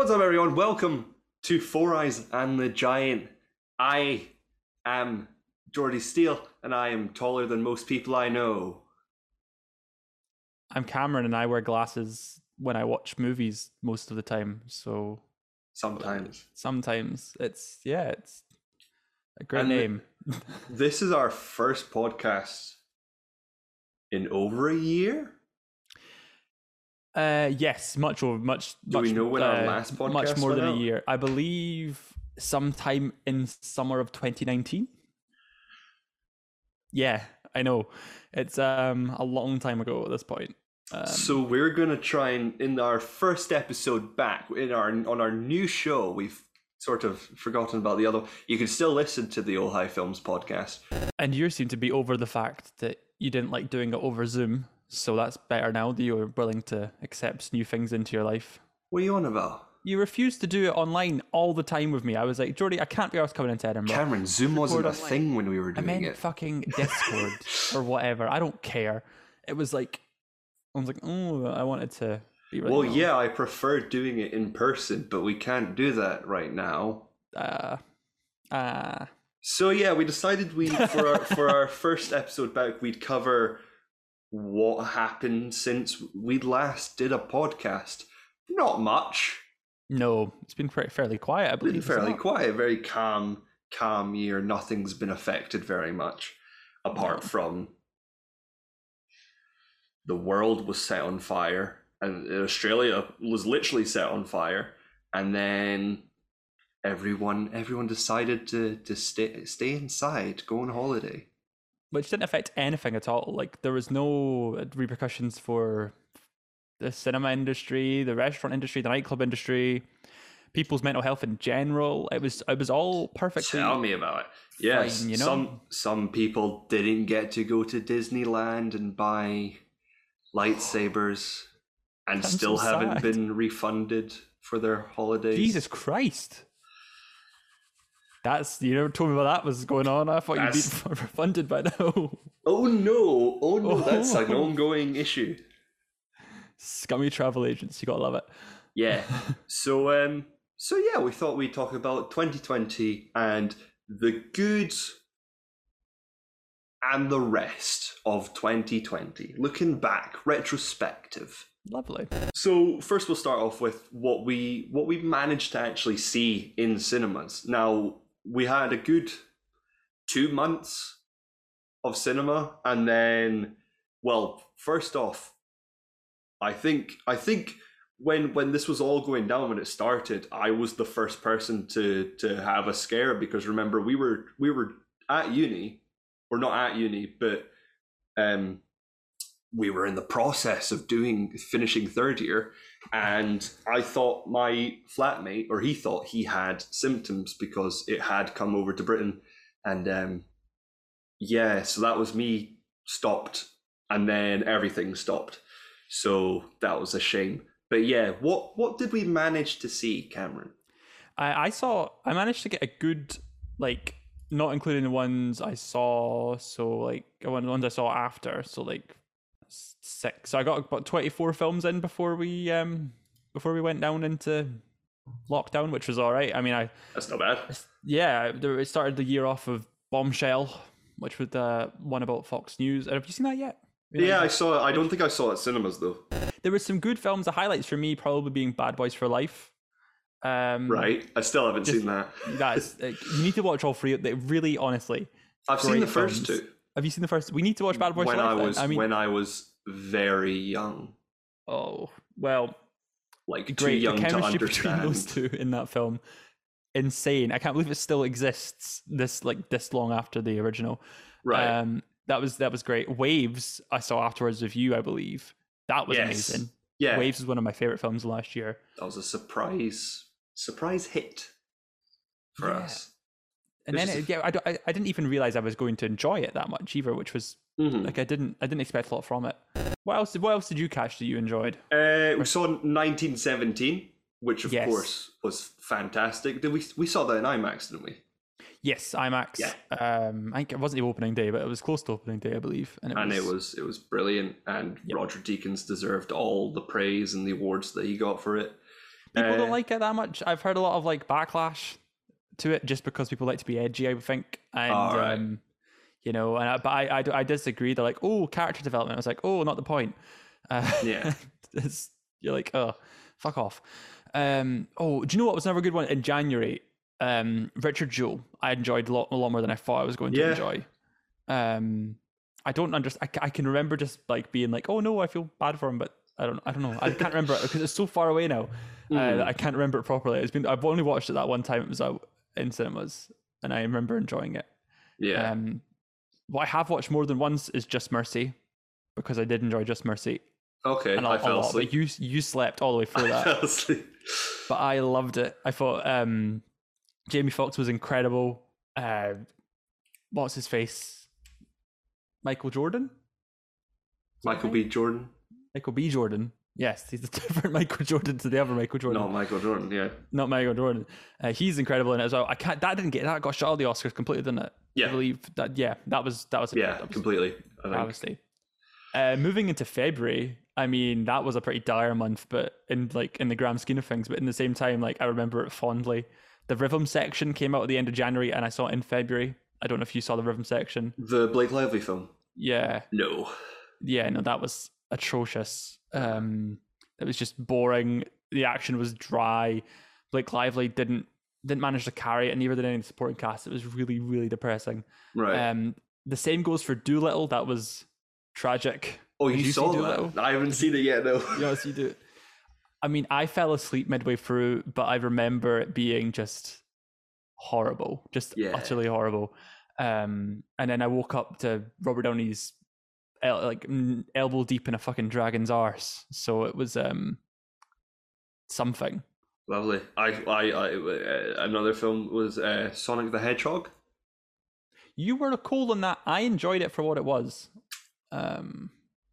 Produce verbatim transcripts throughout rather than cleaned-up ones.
What's up, everyone? Welcome to Four Eyes and the Giant. I am Geordie Steele, and I am taller than most people I know. I'm Cameron, and I wear glasses when I watch movies most of the time. So Sometimes. sometimes it's yeah, it's a great And name. This is our first podcast in over a year. Uh, yes, much over much. Do much, we know when uh, our last podcast much more went than out? a year. I believe sometime in summer of twenty nineteen. Yeah, I know. It's um a long time ago at this point. Um, So we're gonna try and in our first episode back in our on our new show, we've sort of forgotten about the other. You can still listen to the Old High Films podcast. and you seem to be over the fact that you didn't like doing it over Zoom. So that's better now that you're willing to accept new things into your life. What are you on about? You refused to do it online all the time with me. I was like, Geordie, I can't be asked coming into Edinburgh. Cameron, Zoom wasn't a online. thing when we were I doing meant it. fucking Discord or whatever. I don't care. It was like, I was like, oh, I wanted to be really Well, well. yeah, I prefer doing it in person, but we can't do that right now. Uh, uh, So yeah, we decided we for our for our first episode back, we'd cover what happened since we last did a podcast. Not much. no, it's been pretty, fairly quiet, I believe. Been isn't fairly it? quiet, very calm, calm year. Nothing's been affected very much, apart No. from the world was set on fire, and Australia was literally set on fire, and then everyone everyone decided to to stay stay inside, go on holiday. Which didn't affect anything at all. Like, there was no repercussions for the cinema industry, the restaurant industry, the nightclub industry, people's mental health in general. It was it was all perfectly. Tell me about it. Yes, fine, you know? some some people didn't get to go to Disneyland and buy lightsabers, and I'm still so haven't sad. been refunded for their holidays. Jesus Christ. That's, you never told me about that was going on. I thought you'd be That's- refunded by now. Oh no! Oh no! That's an Oh. ongoing issue. Scummy travel agents, you gotta love it. Yeah. So um. So yeah, we thought we'd talk about twenty twenty and the good and the rest of twenty twenty. Looking back, retrospective. Lovely. So first, we'll start off with what we what we managed to actually see in cinemas. Now, we had a good two months of cinema, and then, well, first off, I think I think when when this was all going down when it started, I was the first person to to have a scare, because remember we were we were at uni, or not at uni, but um. we were in the process of doing finishing third year, and I thought my flatmate, or he thought he had symptoms because it had come over to Britain, and um, yeah, so that was me stopped, and then everything stopped. So that was a shame. But yeah, what what did we manage to see, Cameron? I, I saw, I managed to get a good, like, not including the ones I saw, so, like, the ones I saw after, so, like, six. So I got about twenty-four films in before we, um, before we went down into lockdown, which was all right. I mean, I, That's not bad. yeah, there- it started the year off of Bombshell, which was the one about Fox News. Have you seen that yet? You know, Yeah, I saw it. I don't think I saw it at cinemas though. there were some good films. The highlights for me probably being Bad Boys for Life. Um, Right, I still haven't just- seen that. That's like, you need to watch all three. They really, honestly, I've seen great the first films. two. Have you seen the first? We need to watch Bad Boys when for I Life. then. was I mean, when I was very young, oh well, like too great. The young to chemistry between understand. those two in that film, insane. I can't believe it still exists this like this long after the original. Right. Um, that was that was great. Waves I saw afterwards with you, I believe. That was Yes. amazing. yeah. Waves was one of my favorite films last year. That was a surprise surprise hit for Yeah. us. And This then is it, yeah, I, don't- I, I didn't even realize I was going to enjoy it that much either, which was Mhm. like I didn't I didn't expect a lot from it. What else? Did, what else did you catch that you enjoyed? Uh, we saw nineteen seventeen, which of Yes. course was fantastic. Did we we saw that in IMAX, didn't we? Yes, IMAX. Yeah. Um, I think it wasn't the opening day, but it was close to opening day, I believe. And it And was, it was it was brilliant, and Yep. Roger Deakins deserved all the praise and the awards that he got for it. People Uh, don't like it that much. I've heard a lot of like backlash to it just because people like to be edgy, I would think. And All right. um, you know, and I, but I, I I disagree. They're like, oh, character development. I was like, oh, not the point. Uh, Yeah. it's, you're like, oh, fuck off. Um, oh, do you know what was another good one in January? Um, Richard Jewell. I enjoyed a lot, a lot more than I thought I was going to Yeah. enjoy. Um, I don't understand. I, I can remember just like being like, oh no, I feel bad for him, but I don't. I don't know. I can't remember it because it's so far away now. Uh, Mhm. that I can't remember it properly. It's been. I've only watched it that one time. It was out in cinemas, and I remember enjoying it. Yeah. Um, what I have watched more than once is Just Mercy, because I did enjoy Just Mercy. Okay. And I a, fell a lot, asleep. but you you slept all the way through I that. fell asleep. But I loved it. I thought um, Jamie Foxx was incredible. Uh, what's his face? Michael Jordan. Michael B. Jordan. Michael B. Jordan. Yes, he's a different Michael Jordan to the other Michael Jordan. No, Michael Jordan. Yeah. Not Michael Jordan. Uh, he's incredible in it as well. I can't. That didn't get that got shot at the Oscars completely, didn't it? Yeah. I believe that. Yeah, that was that was Yeah. that was Completely. I think. travesty. Uh, moving into February, I mean, that was a pretty dire month, but in like in the grand scheme of things, but in the same time, like I remember it fondly. The Rhythm section came out at the end of January, and I saw it in February. I don't know if you saw the Rhythm section. The Blake Lively film. Yeah, No. yeah, no, that was atrocious. Um, it was just boring. The action was dry. Blake Lively didn't didn't manage to carry it, and neither did any of the supporting cast. It was really, really depressing. Right. Um, the same goes for Doolittle. That was tragic. oh, Did you, you see saw Doolittle? that? I haven't seen it yet. No. Yes, you do. I mean, I fell asleep midway through, but I remember it being just horrible, just Yeah. utterly horrible. Um, and then I woke up to Robert Downey's el- like mm, elbow deep in a fucking dragon's arse. So it was um something. Lovely. I, I, I uh, another film was uh, Sonic the Hedgehog. You were cold on that. I enjoyed it for what it was. Um,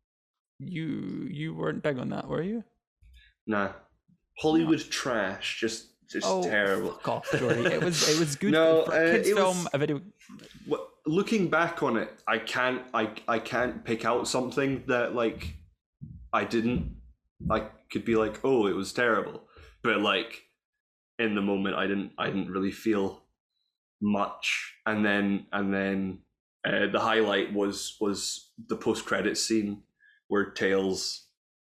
you you weren't big on that, were you? Nah. Hollywood trash. Just, just terrible. Oh, fuck off, Jordy. It was it was good No, for a uh, kids it film. was- A video. What, looking back on it, I can't, I, I can't pick out something that like I didn't. I could be like, oh, it was terrible, but like in the moment, I didn't, I didn't really feel much. And then, and then uh, the highlight was was the post credits scene where Tails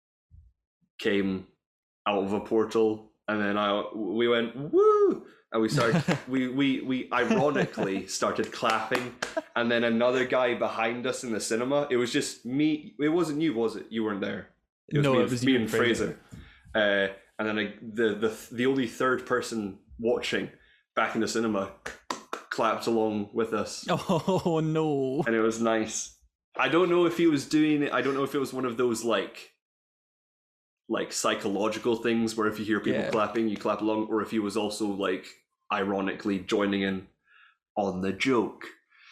came out of a portal, and then I we went woo, and we started we we we ironically started clapping, and then another guy behind us in the cinema. It was just me. It wasn't you, was it? You weren't there. It was No, me, it and- was me you and and Fraser. Uh, and then I, the the the only third person watching back in the cinema clapped along with us, Oh no! and it was nice. I don't know if he was doing it. I don't know if it was one of those like like psychological things where if you hear people Yeah. clapping, you clap along, or if he was also like ironically joining in on the joke.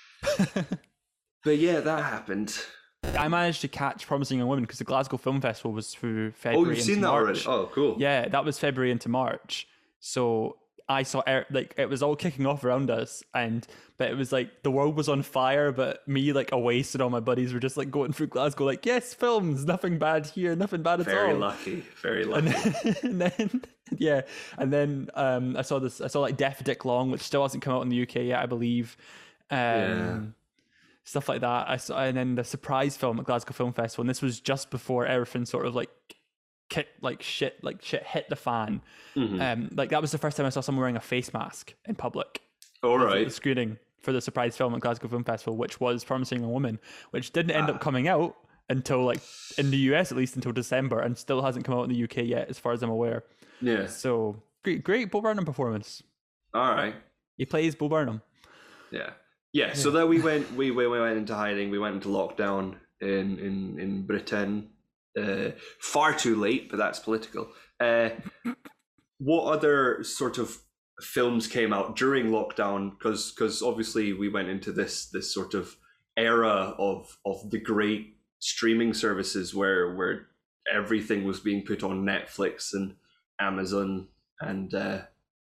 But yeah, that happened. I managed to catch Promising Young Women because the Glasgow Film Festival was through Oh, February. you've seen into that March. already? Oh, cool. Yeah, that was February into March. So I saw er- like it was all kicking off around us, and but it was like the world was on fire, but me like away, and all my buddies were just like going through Glasgow, like yes, films, nothing bad here, nothing bad at Very all. lucky. Very And lucky. then, and then yeah, and then um, I saw this. I saw like Deaf Dick Long, which still hasn't come out in the U K yet, I believe. Um, Yeah. Stuff like that. I saw, and then the surprise film at Glasgow Film Festival, and this was just before everything sort of like kicked like shit, like shit hit the fan. Mhm. Um, like that was the first time I saw someone wearing a face mask in public. All Was at right. the screening for the surprise film at Glasgow Film Festival, which was Promising Young Woman, which didn't end Ah. up coming out until like in the U S at least until December, and still hasn't come out in the U K yet, as far as I'm aware. Yeah. So great, great Bo Burnham performance. All right. He plays Bo Burnham. Yeah. Yeah. So then we went. We, we went into hiding. We went into lockdown in in in Britain. Uh, far too late, but that's political. Uh, what other sort of films came out during lockdown? Because because obviously we went into this this sort of era of of the great streaming services where where everything was being put on Netflix and Amazon and uh,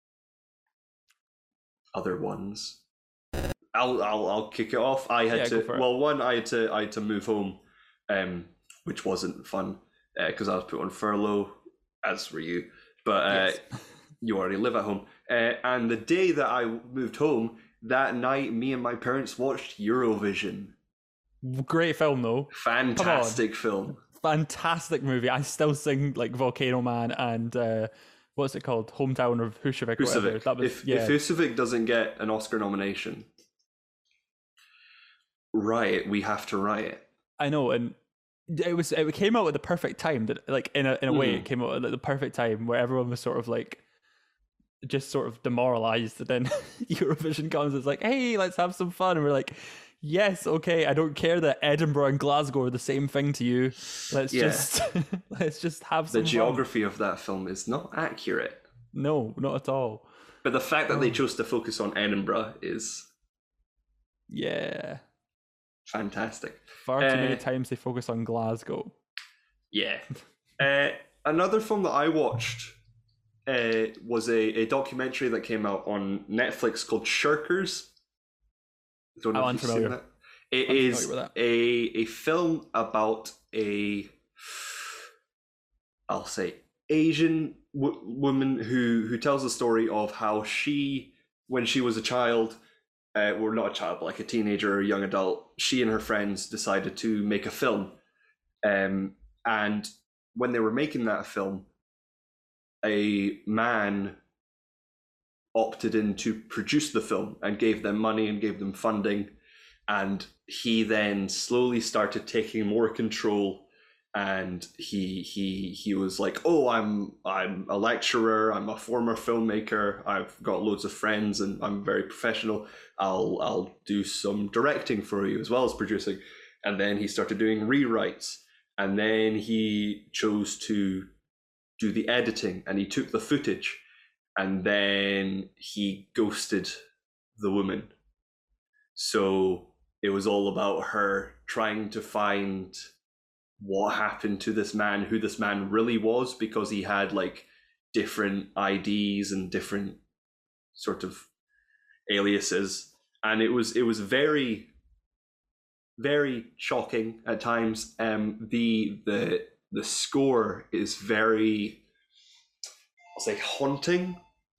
other ones. I'll I'll I'll kick it off. I had Yeah, go to for it. well one I had to I had to move home, um, which wasn't fun because I was put on furlough, as were you. but uh, Yes. you already live at home. Uh, and the day that I moved home, that night, me and my parents watched Eurovision. Great film though. Fantastic film. Fantastic movie. I still sing like Volcano Man and uh, what's it called? Hometown of Husavik. Or whatever. Husavik. That was If, yeah. if Husavik doesn't get an Oscar nomination, riot, we have to riot. I know, and it was it came out at the perfect time. That like in a in a way, Mm. it came out at the perfect time where everyone was sort of like just sort of demoralized. And then Eurovision comes. It's like, hey, let's have some fun. And we're like, yes, okay. I don't care that Edinburgh and Glasgow are the same thing to you. Let's Yeah. just let's just have some The fun. geography of that film is not accurate. No, not at all. But the fact that they Oh. chose to focus on Edinburgh is Yeah. fantastic. Far too many Uh, times they focus on Glasgow. Yeah. uh, another film that I watched uh, was a, a documentary that came out on Netflix called Shirkers. Don't know Oh, if you've unfamiliar. seen that. It I'm is familiar with a a film about a, I'll say, Asian w- woman who who tells the story of how she, when she was a child, uh, well, not a child, but like a teenager or a young adult, she and her friends decided to make a film. Um, and when they were making that film, a man opted in to produce the film and gave them money and gave them funding. And he then slowly started taking more control. And he he he was like, oh, I'm I'm a lecturer, I'm a former filmmaker, I've got loads of friends, and I'm very professional. I'll I'll do some directing for you as well as producing. And then he started doing rewrites, and then he chose to do the editing, and he took the footage, and then he ghosted the woman. So it was all about her trying to find what happened to this man, who this man really was, because he had like different I Ds and different sort of aliases. And it was it was very, very shocking at times. Um the the the score is very, I'll say, haunting.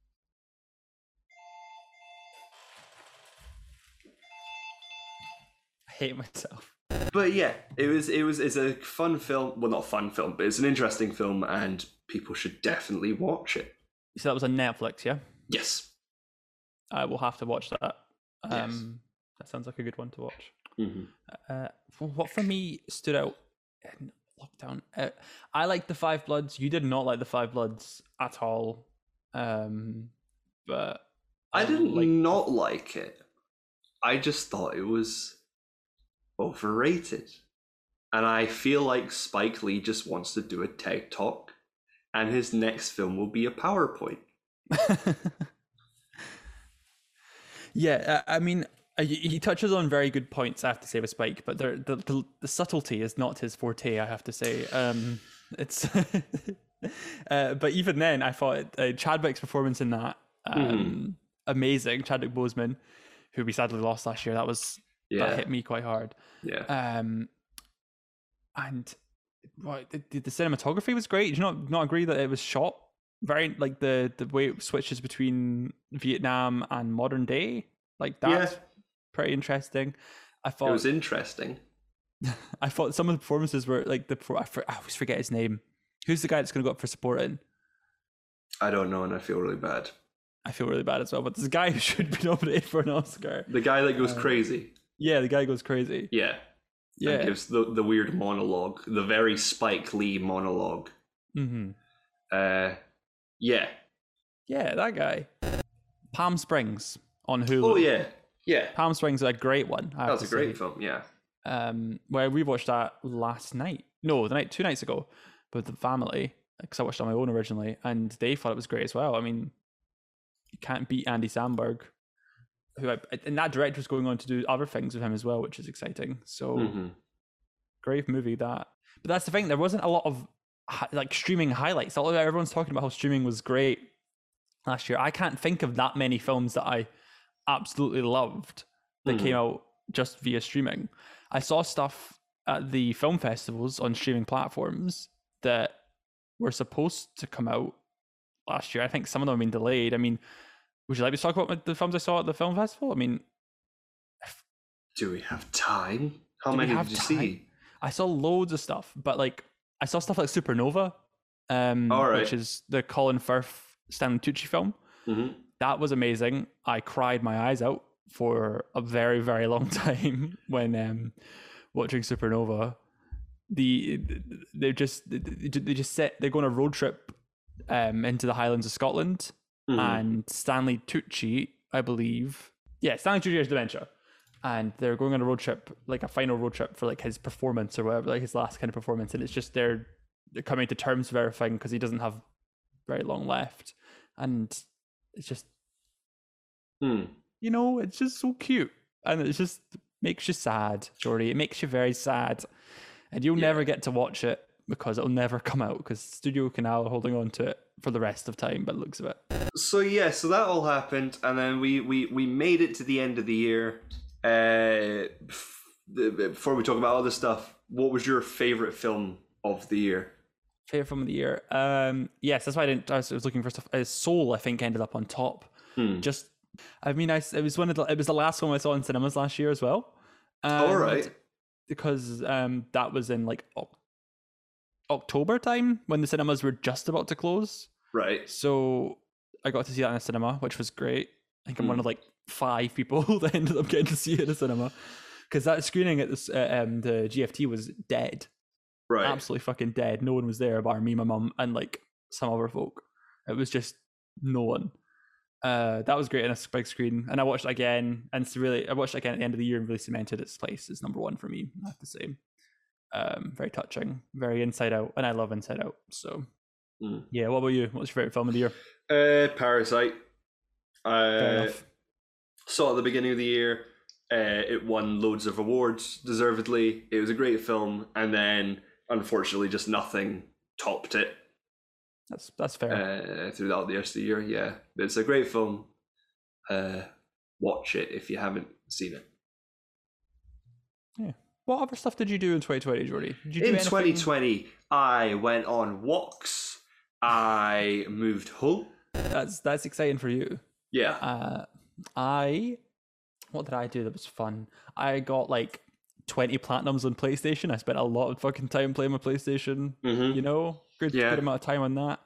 I hate myself. But yeah, it was it was it's a fun film. Well, not a fun film, but it's an interesting film, and people should definitely watch it. So that was on Netflix, yeah? Yes. I will have to watch that. Um, Yes. That sounds like a good one to watch. Mm-hmm. Uh, what for me stood out in lockdown? Uh, I liked the Five Bloods. You did not like the Five Bloods at all. Um, but I didn't like. not like it. I just thought it was overrated. And I feel like Spike Lee just wants to do a TED Talk, and his next film will be a PowerPoint. Yeah, I I mean, uh, he he touches on very good points, I have to say, with Spike, but the the, the, the subtlety is not his forte, I have to say. Um, it's, uh, but even then, I thought uh, Chadwick's performance in that um, Mhm. amazing. Chadwick Boseman, who we sadly lost last year, that was Yeah. that hit me quite hard. Yeah. Um, and what the, the cinematography was great. Did you not not agree that it was shot very like the the way it switches between Vietnam and modern day? Like that's Yeah. pretty interesting. I thought It was interesting. I thought some of the performances were like the I, for, I always forget his name. Who's the guy that's going to go up for supporting? I don't know, and I feel really bad. I feel really bad as well. But this guy who should be nominated for an Oscar. The guy that goes Uh, crazy. Yeah, the guy goes crazy. Yeah. Yeah. And gives the, the weird monologue, the very Spike Lee monologue. Mm-hmm. Uh, yeah. Yeah, that guy. Palm Springs on Hulu. Oh, yeah. Yeah. Palm Springs is a great one. I have That was to a great say. film, yeah. Um, where we watched that last night. No, the night two nights ago with the family, because I watched it on my own originally, and they thought it was great as well. I mean, you can't beat Andy Samberg, who I, and that director's going on to do other things with him as well, which is exciting. So Mm-hmm. great movie that. But that's the thing. There wasn't a lot of hi- like streaming highlights. Although everyone's talking about how streaming was great last year, I can't think of that many films that I absolutely loved that Mhm. came out just via streaming. I saw stuff at the film festivals on streaming platforms that were supposed to come out last year. I think some of them have been delayed. I mean, would you like me to talk about the films I saw at the film festival? I mean, do we have time? How do we many have did you time? see? I saw loads of stuff, but like I saw stuff like Supernova, um, All right. which is the Colin Firth, Stanley Tucci film. Mm-hmm. That was amazing. I cried my eyes out for a very, very long time when um, watching Supernova. The they just they just set they go on a road trip um, into the Highlands of Scotland, Mm-hmm. and Stanley Tucci, I believe, yeah, Stanley Tucci has dementia, and they're going on a road trip, like a final road trip for like his performance or whatever, like his last kind of performance, and it's just they're, they're coming to terms with everything because he doesn't have very long left, and it's just Hmm. you know it's just so cute, and it just makes you sad, Jordy. It makes you very sad, and you'll Yeah. never get to watch it because it'll never come out because Studio Canal are holding on to it for the rest of time, by the looks of it. So yeah, so that all happened, and then we we we made it to the end of the year. Uh, before we talk about other stuff, what was your favorite film of the year? Favorite film of the year? Um, yes, that's why I didn't. I was, I was looking for stuff. Uh, Soul, I think, ended up on top. Hmm. Just, I mean, I it was one of the. It was the last one I saw in cinemas last year as well. All And right. because um, that was in like Oc- October time when the cinemas were just about to close. Right. So I got to see that in a cinema, which was great. I think I'm Hmm. one of like five people that ended up getting to see it in a cinema because that screening at this uh, um the G F T was dead, Right. absolutely fucking dead. No one was there bar me, my mum, and like some other folk. It was just no one. Uh, that was great in a big screen, and I watched it again, and it's really I watched it again at the end of the year and really cemented its place as number one for me. I have to say, um, very touching, very Inside Out, and I love Inside Out. So, Hmm. yeah. What about you? What's your favorite film of the year? Uh, Parasite. Fair Uh, enough. saw it at the beginning of the year. Uh, it won loads of awards, deservedly. It was a great film, and then unfortunately, just nothing topped it That's that's fair. uh, throughout the rest of the year. Yeah, but it's a great film. Uh, watch it if you haven't seen it. What other stuff did you do in twenty twenty, Jordy? Did you do In anything- twenty twenty, I went on walks. I moved home. That's that's exciting for you. Yeah. Uh, I what did I do that was fun? I got like twenty platinums on PlayStation. I spent a lot of fucking time playing my PlayStation. Mm-hmm. You know, good Yeah. good amount of time on that.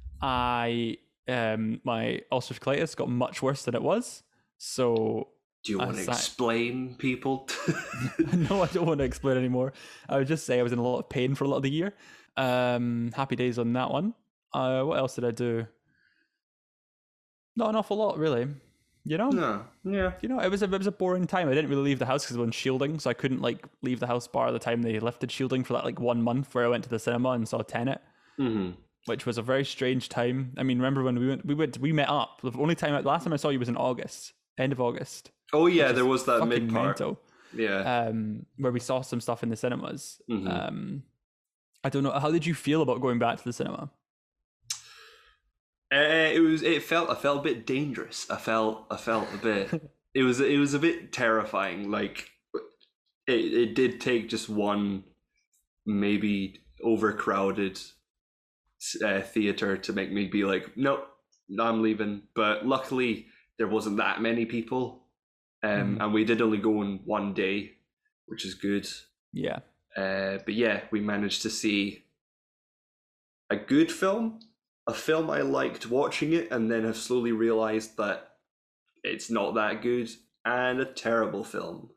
I um my ulcerative colitis got much worse than it was. So Do you I want to sat- explain, people? no, I don't want to explain anymore. I would just say I was in a lot of pain for a lot of the year. Um, happy days on that one. Uh, what else did I do? Not an awful lot, really. You know, No. Yeah. you know, it was a it was a boring time. I didn't really leave the house because I was on shielding, so I couldn't like leave the house bar the time they lifted shielding for that like one month where I went to the cinema and saw Tenet, Mm-hmm. which was a very strange time. I mean, remember when we went we went we met up? The only time the last time I saw you was in August, end of August. Oh yeah, which there is was that fucking mid part. mental. Yeah. Um, where we saw some stuff in the cinemas. Mhm. Um, I don't know. How did you feel about going back to the cinema? Uh, it was. It felt. I felt a bit dangerous. I felt. I felt a bit. It was. It was a bit terrifying. Like, it. It did take just one, maybe overcrowded, uh, theater to make me be like, nope, I'm leaving. But luckily, there wasn't that many people, um, Mhm. and we did only go in one day, which is good. Yeah. Uh, but yeah, we managed to see a good film, a film I liked watching it, and then have slowly realized that it's not that good, and a terrible film.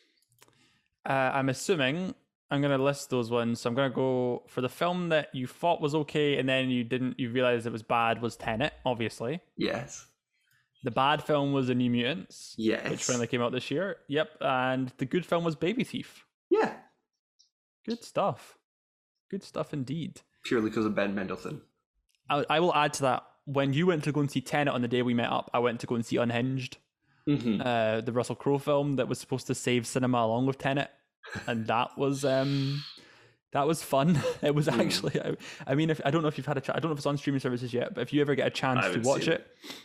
Uh, I'm assuming I'm gonna list those ones. So I'm gonna go for the film that you thought was okay, and then you didn't. You realized it was bad. Was Tenet, obviously. Yes. The bad film was The New Mutants, Yes. which finally came out this year. Yep. And the good film was Baby Thief. Yeah. Good stuff. Good stuff indeed. Purely because of Ben Mendelsohn. I, I will add to that. When you went to go and see Tenet on the day we met up, I went to go and see Unhinged, Mm-hmm. uh, the Russell Crowe film that was supposed to save cinema along with Tenet, and that was um, that was fun. It was Mm. actually. I, I mean, if I don't know if you've had a. Ch- I don't know if it's on streaming services yet, but if you ever get a I chance to haven't watch seen it,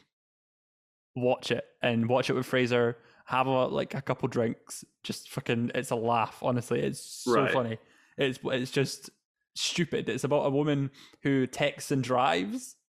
watch it and watch it with Fraser. Have a like a couple drinks. Just fucking, it's a laugh. Honestly, it's so Right. funny. It's it's just stupid. It's about a woman who texts and drives,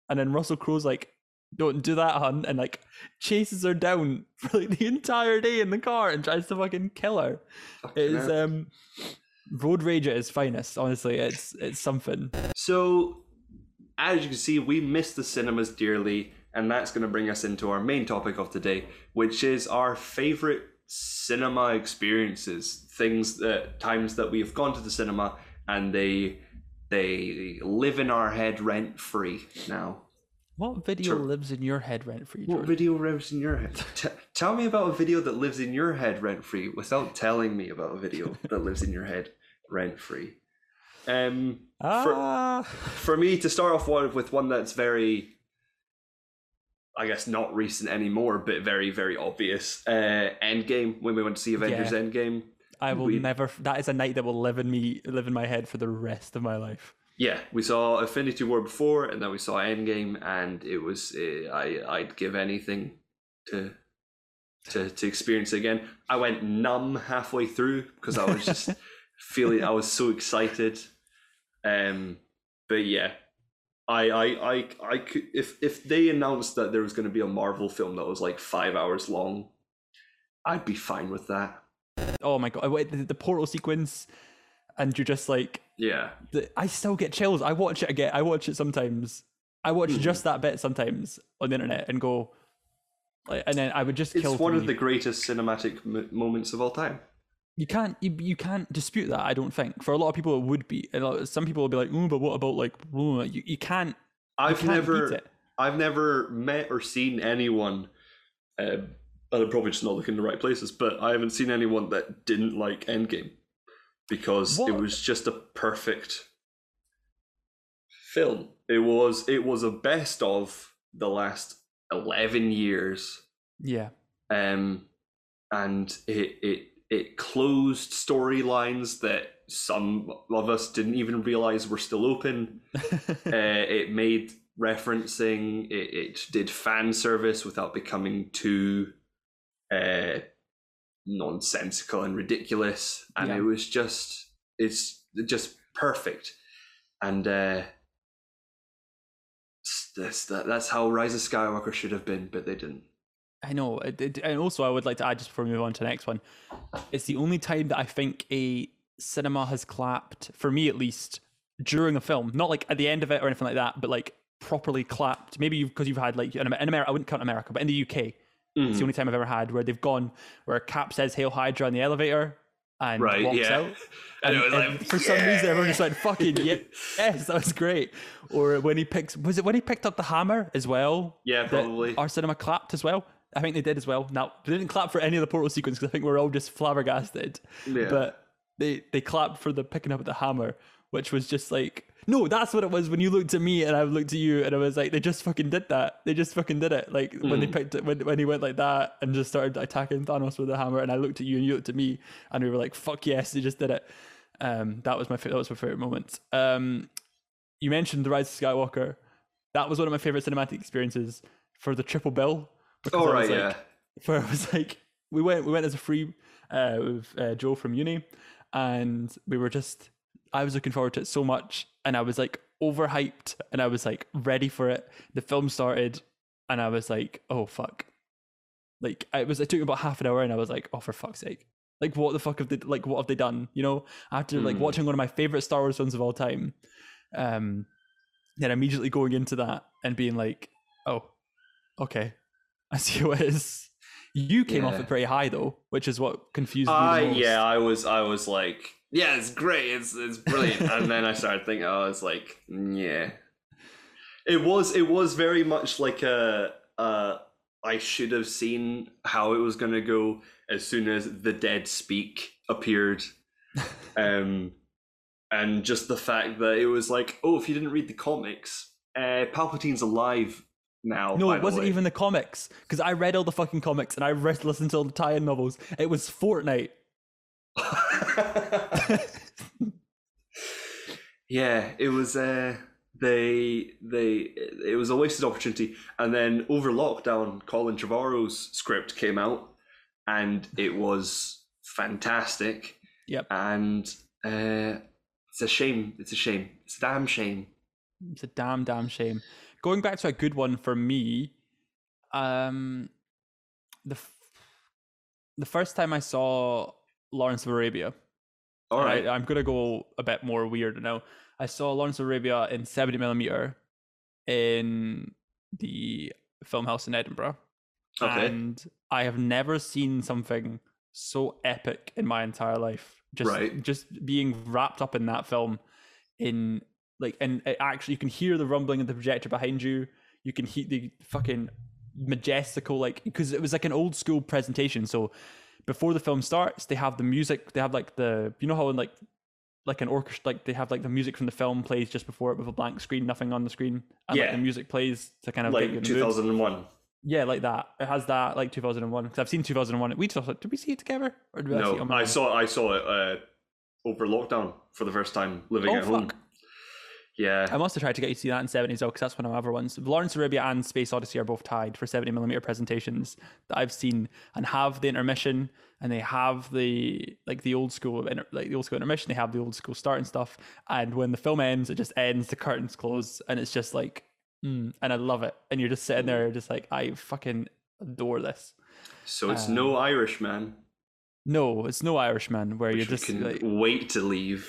and then Russell Crowe's like, "Don't do that, hun," and like chases her down for like the entire day in the car and tries to fucking kill her. Fucking It is hell. um, road rage at its finest. Honestly, it's it's something. So, as you can see, we miss the cinemas dearly, and that's going to bring us into our main topic of today, which is our favorite cinema experiences. Things that times that we have gone to the cinema and they they live in our head rent free now. What video Sure. lives in your head rent free? What video lives in your head? T- tell me about a video that lives in your head rent free without telling me about a video that lives in your head rent free. Um, for, Ah, for me to start off one with one that's very, I guess not recent anymore, but very very obvious. Uh, Endgame, when we went to see Avengers Yeah. Endgame. I will We- never. That is a night that will live in me, live in my head for the rest of my life. Yeah, we saw Infinity War before, and then we saw Endgame, and it was uh, I I'd give anything to to to experience it again. I went numb halfway through because I was just feeling I was so excited. Um, but yeah, I I I I could if if they announced that there was going to be a Marvel film that was like five hours long, I'd be fine with that. Oh my god! Wait, the, the portal sequence, and you're just like, Yeah, the, I still get chills. I watch it again. I watch it sometimes. I watch Mhm. just that bit sometimes on the internet and go, like, and then I would just it's kill. one for of me. the greatest cinematic m- moments of all time. You can't you, you can't dispute that. I don't think for a lot of people it would be. And a lot- some people will be like, oh, but what about like? Oh, you you can't. I've you can't never beat it. I've never met or seen anyone, um, and I'm probably just not looking in the right places, but I haven't seen anyone that didn't like Endgame because it What? was just a perfect film. It was it was a best of the last eleven years, Yeah. um, and it it it closed storylines that some of us didn't even realize were still open. uh, it made referencing it, it did fan service without becoming too uh, nonsensical and ridiculous, and Yeah. it was just it's just perfect. And uh, that's that, that's how Rise of Skywalker should have been, but they didn't. I know, it, it- and also I would like to add just before we move on to the next one. It's the only time that I think a cinema has clapped, for me at least, during a film. Not like at the end of it or anything like that, but like properly clapped. Maybe because you've had like in Amer- in America, I wouldn't count America, but in the U K, it's the only time I've ever had where they've gone where Cap says "Hail Hydra" in the elevator and Right, walks yeah. out. And And, it was and like, for some reason, everyone just "Yeah." went fucking yeah, yes, that was great. Or when he picks, was it when he picked up the hammer as well? Yeah, that probably. Our cinema clapped as well. I think they did as well. Now they didn't clap for any of the portal sequence because I think we're all just flabbergasted. Yeah. But they they clapped for the picking up the hammer, which was just like, no, that's what it was when you looked at me and I looked at you and I was like, they just fucking did that. They just fucking did it. Like when they picked it, when, when he went like that and just started attacking Thanos with the hammer, and I looked at you and you looked at me and we were like, fuck yes, they just did it. Um, that was my fa- that was my favorite moment. Um, you mentioned the Rise of Skywalker. That was one of my favorite cinematic experiences for the triple bill. because Oh I was right, like, yeah. Where I was like, we went we went as a free uh, with uh, Joe from uni, and we were just I was looking forward to it so much, and I was like overhyped, and I was like ready for it. The film started, and I was like, oh fuck, like it was. It took about half an hour, and I was like, oh for fuck's sake, like what the fuck have they like what have they done? You know, after like Mm. watching one of my favorite Star Wars films of all time, um, then immediately going into that and being like, oh, okay, I see what it is. You came off Yeah. it pretty high though, which is what confused me I the most. yeah, I was I was like, yeah, it's great, it's it's brilliant, and then I started thinking, oh, it's like, yeah, it was it was very much like a uh, I should have seen how it was gonna go as soon as the dead speak appeared, um, and just the fact that it was like, oh, if you didn't read the comics, uh, Palpatine's alive now. No, by it the wasn't way. even the comics, because I read all the fucking comics and I read, listened to all the tie-in novels. It was Fortnite. Yeah, it was uh they they it was a wasted opportunity. And then over lockdown, Colin Trevorrow's script came out and it was fantastic. Yep, And uh it's a shame. It's a shame. It's a damn shame. it's a damn, damn shame. going back to a good one for me, um, the f- the first time I saw Lawrence of Arabia. All right. I, I'm gonna go a bit more weird now. I saw Lawrence of Arabia in seventy millimeter in the film house in Edinburgh, Okay. and I have never seen something so epic in my entire life. Just, Right. just being wrapped up in that film, in like, and it actually you can hear the rumbling of the projector behind you. You can hear the fucking majestical, like, because it was like an old school presentation. So before the film starts, they have the music. They have like the, you know how in like like an orchestra, like they have like the music from the film plays just before it with a blank screen, nothing on the screen, and like Yeah. the music plays to kind of get you Like in the two mood. thousand one. Yeah, like that. It has that, like two thousand one. Because I've seen two thousand one. We saw it. Did we see it together, or did we see it No, on my I own? saw I saw it uh, over lockdown for the first time living Oh, at home. fuck. Yeah. I must have tried to get you to see that in seventies though, because that's one of my other ones. Lawrence of Arabia and Space Odyssey are both tied for seventy millimeter presentations that I've seen, and have the intermission, and they have the like the old school inter- like the old school intermission. They have the old school start and stuff. And when the film ends, it just ends. The curtains close, and it's just like, mm, and I love it. And you're just sitting there, just like, I fucking adore this. So it's Um, no Irishman, No, it's no Irishman where which you're we just can like, wait to leave.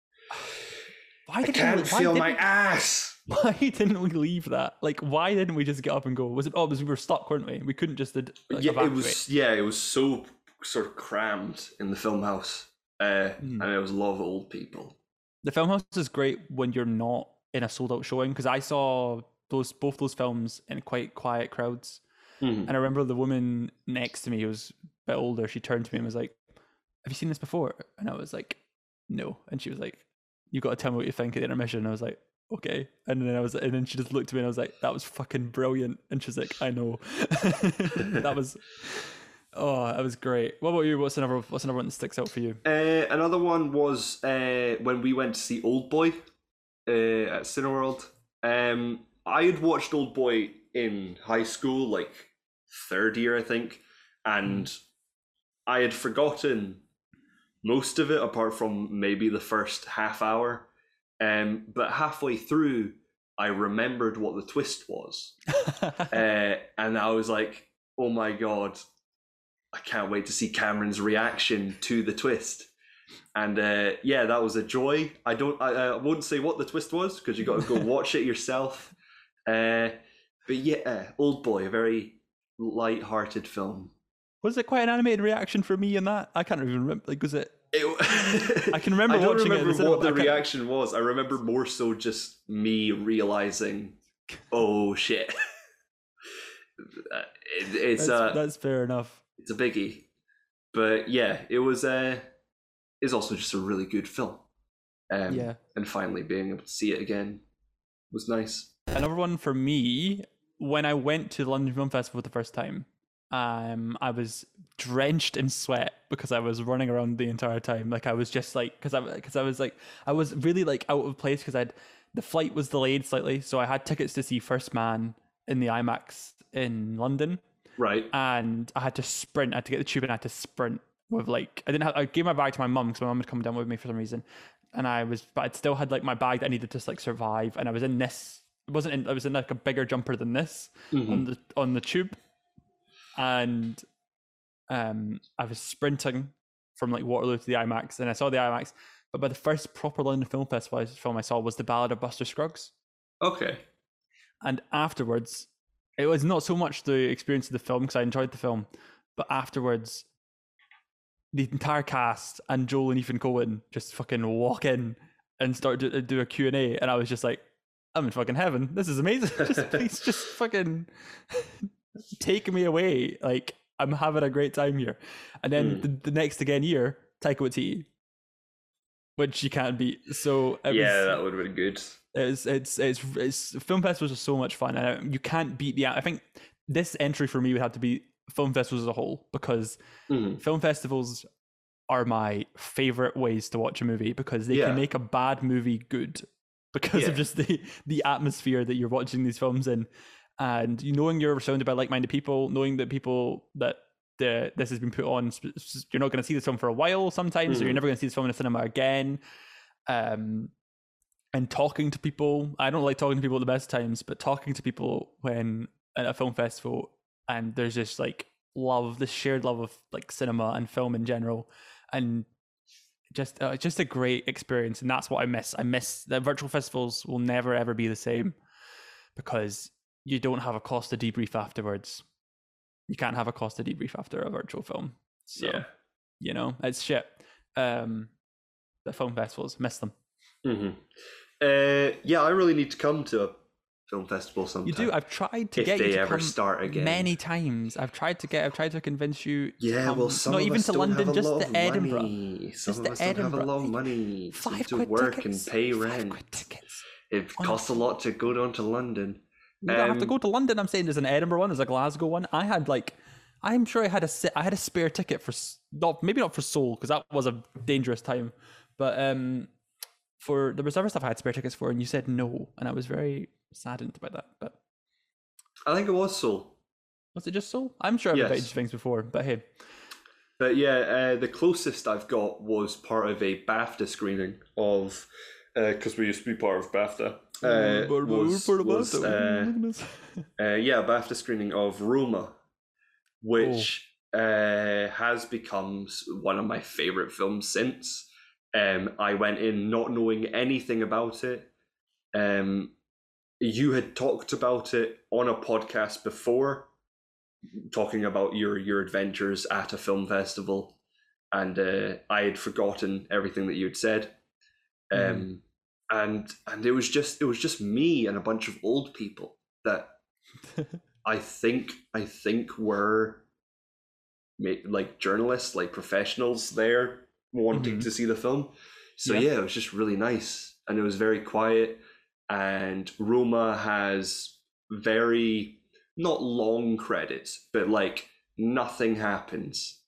why I didn't can't we, why feel didn't my we- ass. Why didn't we leave that? Like, why didn't we just get up and go? Was it? Oh, because we were stuck, weren't we? We couldn't just like, Yeah, evacuate. it was. Yeah, it was so sort of crammed in the film house, uh, Mm. and it was a lot of old people. The film house is great when you're not in a sold out showing, because I saw those both those films in quite quiet crowds. Mhm. And I remember the woman next to me, who was a bit older, she turned to me and was like, "Have you seen this before?" And I was like, "No." And she was like, "You got to tell me what you think at the intermission." And I was like, "Okay." And then I was, and then she just looked at me and I was like, "That was fucking brilliant." And she's like, "I know." That was, oh, that was great. What about you? What's another? What's another one that sticks out for you? Uh, another one was uh, when we went to see Old Boy uh, at Cineworld. Um, I had watched Old Boy in high school, like third year, I think, and I had forgotten most of it apart from maybe the first half hour. Um, but halfway through, I remembered what the twist was, uh, and I was like, "Oh my god, I can't wait to see Cameron's reaction to the twist." And uh, yeah, that was a joy. I don't, I, I won't say what the twist was because you got to go watch it yourself. Uh, but yeah, Old Boy, a very light-hearted film. Was it quite an animated reaction for me in that? I can't even remember. Like, was it? It, I can remember I don't watching it in remember the cinema, what but the I can't- reaction was. I remember more so just me realizing, oh shit, Uh, it, it's That's, uh, that's fair enough. it's a biggie. But yeah, it was uh, it's also just a really good film. Um, Yeah. and finally being able to see it again was nice. Another one for me, when I went to the London Film Festival the first time, um, I was drenched in sweat because I was running around the entire time. Like I was just like, because I because I was like, I was really like out of place because I'd the flight was delayed slightly, so I had tickets to see First Man in the IMAX in London, Right. and I had to sprint. I had to get the tube and I had to sprint with like I didn't have. I gave my bag to my mum because my mum had come down with me for some reason, and I was, but I'd still had like my bag that I needed to like survive, and I was in this. It wasn't in. I was in like a bigger jumper than this Mhm. on the on the tube, and um, I was sprinting from like Waterloo to the IMAX, and I saw the IMAX. But by the first proper London Film Festival film I saw was The Ballad of Buster Scruggs, Okay. and afterwards, it was not so much the experience of the film because I enjoyed the film, but afterwards, the entire cast and Joel and Ethan Coen just fucking walk in and start to do a Q and A, and I was just like, I'm in fucking heaven. This is amazing. Just please, just fucking take me away. Like I'm having a great time here. And then Mm. the, the next again year, Taika Waititi, which you can't beat. So it Yeah, was, that would have been good. it's it's it's it's film festivals are so much fun, and uh, you can't beat the. I think this entry for me would have to be film festivals as a whole, because Mhm. film festivals are my favorite ways to watch a movie because they Yeah. can make a bad movie good because Yeah. of just the the atmosphere that you're watching these films in, and you knowing you're surrounded by like-minded people, knowing that people that the this has been put on, sp- s- you're not going to see this film for a while sometimes, or you're Mhm. never going to see this film in a cinema again. Um, and talking to people. I don't like talking to people at the best times, but talking to people when at a film festival, and there's just like love, this shared love of like cinema and film in general, and just uh, just a great experience. And that's what I miss. I miss the virtual festivals will never ever be the same because you don't have a Costa debrief afterwards. You can't have a Costa debrief after a virtual film. So, Yeah. you know, it's shit. Um, the film festivals, miss them. Mm-hmm. Uh, yeah, I really need to come to a film festival sometime. You do. I've tried to if get they you to ever come start again. many times. I've tried to get. I've tried to convince you. To Yeah, come, well, some not of even us to don't London, have a just lot to of Edinburgh. money. Some Just of to us don't have a Edinburgh. lot of money Five to quid work tickets. and pay Five rent. quid tickets. It On costs a lot to go down to London. You don't have to Um, go to London. I'm saying there's an Edinburgh one, there's a Glasgow one. I had like, I'm sure I had a si- I had a spare ticket for s- not maybe not for Seoul because that was a dangerous time, but um, for there was other stuff I had spare tickets for, and you said no, and I was very saddened by that. But I think it was Seoul. was it just Seoul? I'm sure I've Yes. invited you to things before, but hey, But yeah, uh, the closest I've got was part of a BAFTA screening of, because we used to be part of BAFTA. Uh, was, was, uh, uh, yeah, BAFTA screening of Roma, which uh, has become s- one of my favorite films since. Um, I went in not knowing anything about it. Um, you had talked about it on a podcast before, talking about your your adventures at a film festival, and uh, I had forgotten everything that you'd said. Um, Mm. and and it was just it was just me and a bunch of old people that I think I think were ma- like journalists, like professionals there wanting Mhm. to see the film. So Yeah. yeah, it was just really nice, and it was very quiet. And Roma has very not long credits, but like nothing happens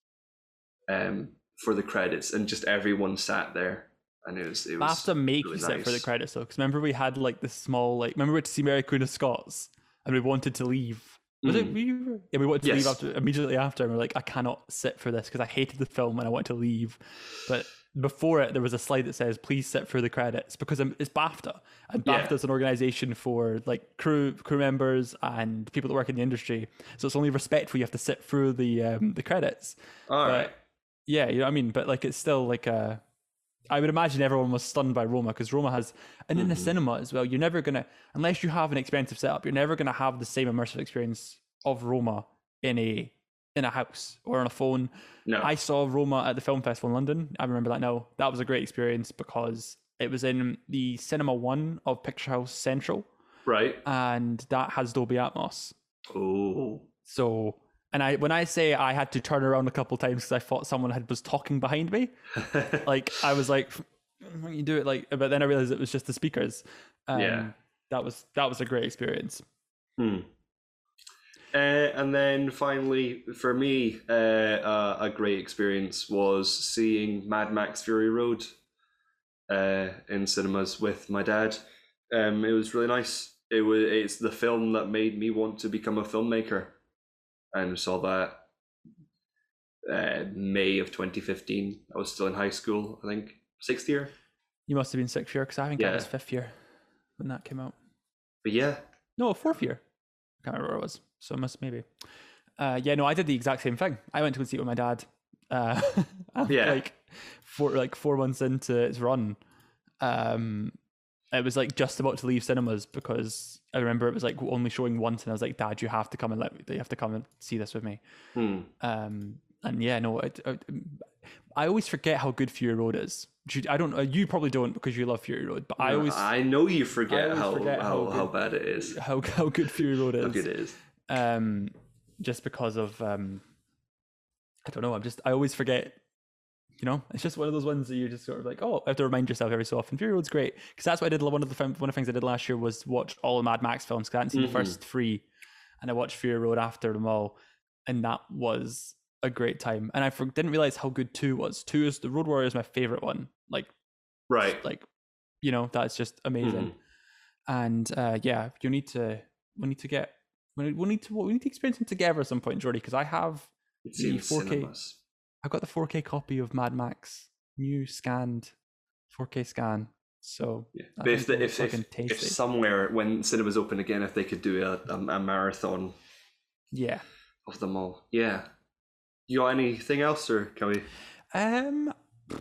um, for the credits, and just everyone sat there, and it was it I was have to make really you sit for the nice. credits though, because remember we had like this small like remember we went to see Mary Queen of Scots and we wanted to leave. Was it Mm. we were, yeah we wanted to Yes. leave after immediately after and we are like I cannot sit for this because I hated the film and I wanted to leave. But before it there was a slide that says please sit for the credits because um, it's BAFTA and Yeah. BAFTA is an organization for like crew crew members and people that work in the industry. So it's only respectful you have to sit through the um, the credits. All But- right. Yeah, you know what I mean. But like it's still like a. I would imagine everyone was stunned by Roma because Roma has, and in the Mhm. cinema as well. You're never gonna, unless you have an expensive setup, you're never gonna have the same immersive experience of Roma in a in a house or on a phone. No. I saw Roma at the film festival in London. I remember that now. That was a great experience because it was in the Cinema One of Picture House Central, right. and that has Dolby Atmos. Oh. So, and I when I say I had to turn around a couple times because I thought someone had was talking behind me. Like I was like, why don't you do it like? But then I realized it was just the speakers. Um, Yeah. that was that was a great experience. Hmm. Uh, and then finally, for me, uh, uh, a great experience was seeing Mad Max Fury Road uh, in cinemas with my dad. Um, it was really nice. It was it's the film that made me want to become a filmmaker, and saw that uh, May of twenty fifteen. I was still in high school, I think, sixth year. You must have been sixth year because I think I was Yeah. fifth year when that came out. But yeah, No, fourth year. I can't remember where it was. So it must maybe. Uh, yeah, no, I did the exact same thing. I went to go see it with my dad. Uh, after, Yeah. Like four like four months into its run, um, it was like just about to leave cinemas because I remember it was like only showing once, and I was like, "Dad, you have to come and let me. You have to come and see this with me." hmm. Um, and yeah, no, I, I, I always forget how good Fury Road is. Do you- I don't. uh, You probably don't because you love Fury Road, but I always I know you forget always how forget how, how how, good- bad it is. how how good Fury Road is. How good it is. Um, just because of um, I don't know. I'm just I always forget. You know, it's just one of those ones that you're just sort of like, oh, I have to remind yourself every so often. Fury Road's great because that's what I did. One of the film, one of the things I did last year was watch all the Mad Max films. Because I hadn't seen Mhm. the first three, and I watched Fury Road after them all, and that was a great time. And I for, didn't realize how good two was. Two is the Road Warrior is my favorite one. Like, Right. like, you know, that's just amazing. Mhm. And uh, yeah, you need to. We need to get. We need, we need to. We need to experience them together at some point, Jordy. Because I have. It's The in four K. cinemas. I've got the four K copy of Mad Max, new scanned four K scan. So Yeah. I But if, think the, it if, was if, fucking if tasty. somewhere, when cinemas open again, if they could do a, a, a marathon Yeah. of them all. Yeah. You got anything else, or can we? Um,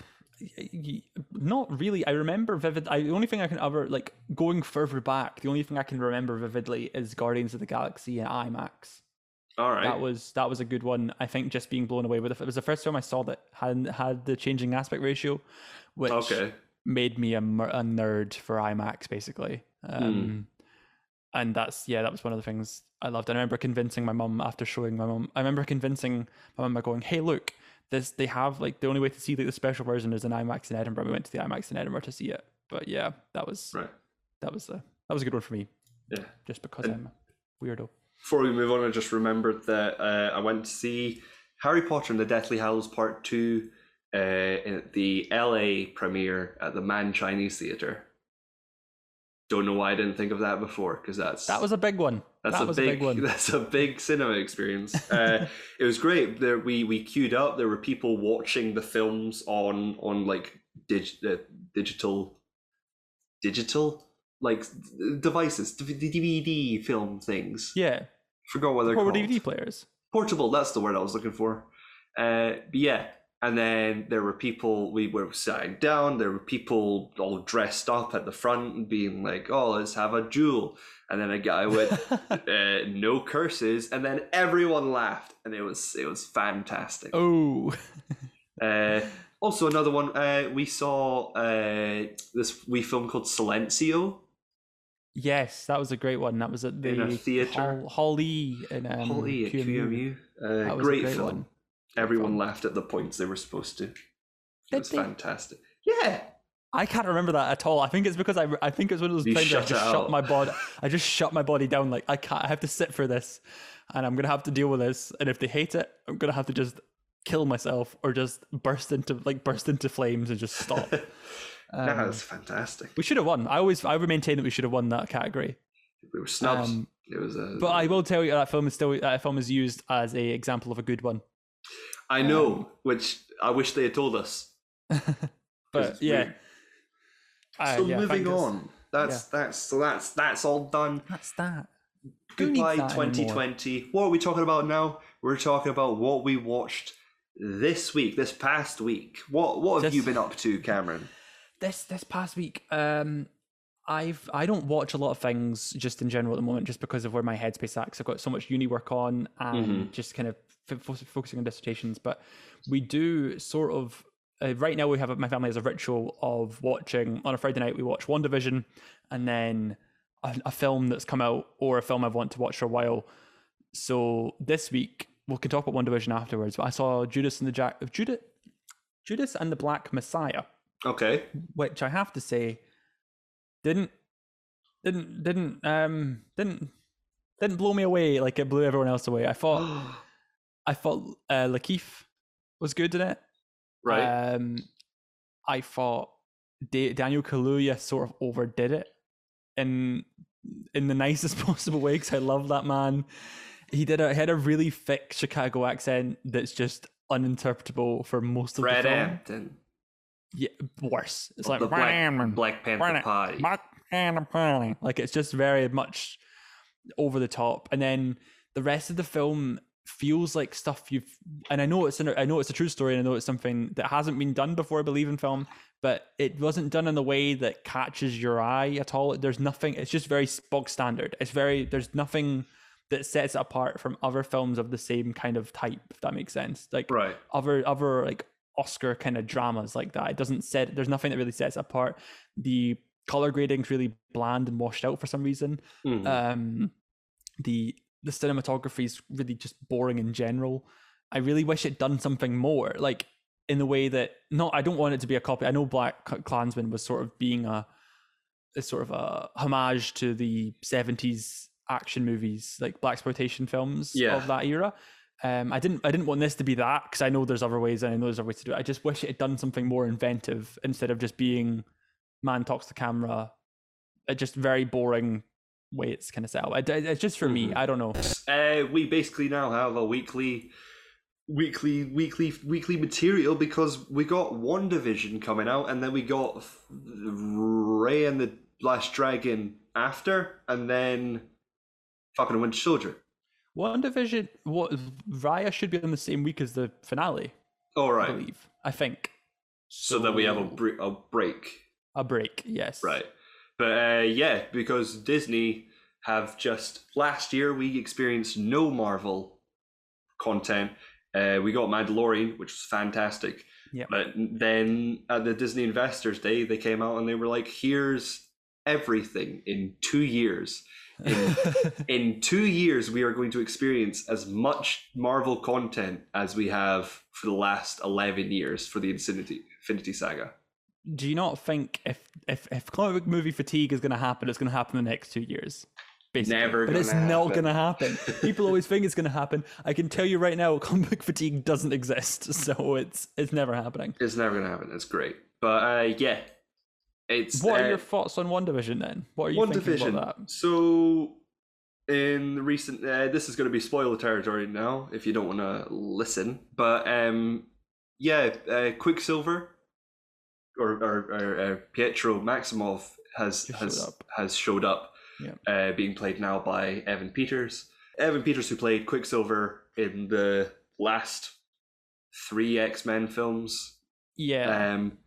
y- y- not really. I remember vivid. I, the only thing I can ever like going further back. The only thing I can remember vividly is Guardians of the Galaxy in IMAX. All right. That was that was a good one. I think just being blown away with it. It was the first time I saw that had had the changing aspect ratio, which Okay. made me a, mer- a nerd for IMAX basically. Um, and that's yeah, that was one of the things I loved. And I remember convincing my mum after showing my mum. I remember convincing my mum by going, "Hey, look, this they have like the only way to see like the special version is in IMAX in Edinburgh." We went to the IMAX in Edinburgh to see it. But yeah, that was Right. that was a that was a good one for me. Yeah. Just because And- I'm a weirdo. Before we move on, I just remembered that uh, I went to see Harry Potter and the Deathly Hallows Part Two uh, at the L A premiere at the Man Chinese Theatre. Don't know why I didn't think of that before, because that's That was a big one. that's that a was big, a big one. that's a big cinema experience. Uh, it was great. There we we queued up. There were people watching the films on on like dig, uh, digital digital like devices, D V D film things. Yeah. Forgot what they're Portable called. D V D players. Portable, that's the word I was looking for. Uh, but yeah, and then there were people, we were sitting down, there were people all dressed up at the front and being like, oh, let's have a duel. And then a guy went, uh, no curses, and then everyone laughed, and it was it was fantastic. Oh. Uh, also, another one, uh, we saw uh, this wee film called Silencio. Yes, that was a great one. That was at the In a theatre. Hall, Hall E in um, Holly at Q M U. Q M U. Uh, That was a great, great film. one. Everyone fun. laughed at the points they were supposed to. It Did was they? fantastic. Yeah. I can't remember that at all. I think it's because I, I think it's one of those You times where I shut just it shut out. my body. I just shut my body down. Like I can't. I have to sit for this, and I'm gonna have to deal with this. And if they hate it, I'm gonna have to just kill myself or just burst into like burst into flames and just stop. Um, That was fantastic. we should have won. I always I would maintain that we should have won that category. We were snubbed. um, it was a. But I will tell you that film is still that film is used as a example of a good one. I know, um, which I wish they had told us. 'cause But it's yeah. weird. Uh, So yeah, moving thank us. on. That's that's so that's that's all done. That's that. Who needs Goodbye that twenty twenty. What are we talking about now? We're talking about what we watched this week, this past week. What what have This- you been up to, Cameron? This this past week, um, I've I don't watch a lot of things just in general at the moment, just because of where my headspace is at. 'Cause I've got so much uni work on and Mhm. just kind of f- fo- focusing on dissertations. But we do sort of uh, right now. We have my family has a ritual of watching on a Friday night. We watch WandaVision, and then a, a film that's come out or a film I've wanted to watch for a while. So this week we can talk about WandaVision afterwards. But I saw Judas and the Jack Judas Judas and the Black Messiah, Okay. which I have to say didn't didn't didn't um didn't didn't blow me away like it blew everyone else away. I thought I thought uh, Lakeith was good in it. right. Um, I thought Da- Daniel Kaluuya sort of overdid it in in the nicest possible way because I love that man. He did a he had a really thick Chicago accent that's just uninterpretable for most of Fred the film. Hampton. Yeah, worse. It's The like Black, Black Panther Party. like it's just very much over the top, and then the rest of the film feels like stuff you've. And I know it's an, I know it's a true story, and I know it's something that hasn't been done before, I believe, in film, but it wasn't done in the way that catches your eye at all. There's nothing. It's just very bog standard. It's very. There's nothing that sets it apart from other films of the same kind of type. If that makes sense, like Right. other other like Oscar kind of dramas like that. It doesn't set. There's nothing that really sets it apart. The color grading's really bland and washed out for some reason. Mhm. Um, the the cinematography is really just boring in general. I really wish it done something more, like in the way that not. I don't want it to be a copy. I know Black Klansman was sort of being a, a sort of a homage to the seventies action movies, like blaxploitation films Yeah. of that era. Um, I didn't I didn't want this to be that because I know there's other ways and I know there's other ways to do it. I just wish it had done something more inventive instead of just being man talks to camera, a just very boring way it's kind of set up. It, it's just for me. Mhm. I don't know. Uh, we basically now have a weekly weekly weekly weekly material because we got WandaVision coming out, and then we got Ray and the Last Dragon after, and then fucking Winter Soldier. WandaVision, what Raya should be on the same week as the finale. All right, I believe. I think. So, so that we have a, bre- a break. A break, yes. Right. But uh, yeah, because Disney have just last year we experienced no Marvel content. Uh, we got Mandalorian, which was fantastic. Yeah. But then at the Disney Investors Day, they came out and they were like, "Here's everything in two years. In, in two years, we are going to experience as much Marvel content as we have for the last eleven years for the Infinity Infinity Saga." Do you not think if if if comic book movie fatigue is going to happen, it's going to happen in the next two years? Basically. Never, but it's happen. not going to happen. People always think it's going to happen. I can tell you right now, comic book fatigue doesn't exist, so it's it's never happening. It's never going to happen. It's great, but uh, yeah, it's. What uh, are your thoughts on WandaVision then? What are you One thinking Division. about that? So, in the recent, uh, this is going to be spoiler territory now if you don't want to listen. But um, yeah, uh, Quicksilver or or, or uh, Pietro Maximoff has Just has showed up. has showed up, Yeah. uh, being played now by Evan Peters. Evan Peters, who played Quicksilver in the last three X-Men films. Yeah. Um,